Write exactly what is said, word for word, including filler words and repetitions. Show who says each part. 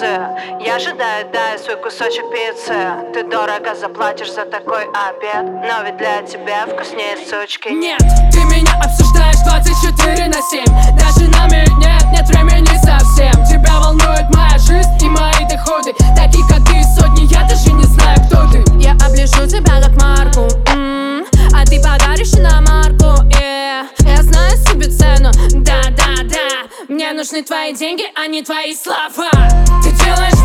Speaker 1: пиццы. Я ожидаю, дай свой кусочек пиццы. Ты дорого заплатишь за такой обед, но ведь для тебя вкуснее сучки.
Speaker 2: Нет, ты меня обсуждаешь двадцать четыре на семь. Даже на меня нет, нет времени совсем. Тебя волнует моя жизнь и мои доходы. Таких как ты сотни, я даже не знаю, кто ты.
Speaker 3: Я оближу тебя как марку, м-м, а ты подаришь иномарку, yeah. Я знаю себе цену,
Speaker 2: Да, да, да, мне нужны твои деньги, а не твои слова. Ты делаешь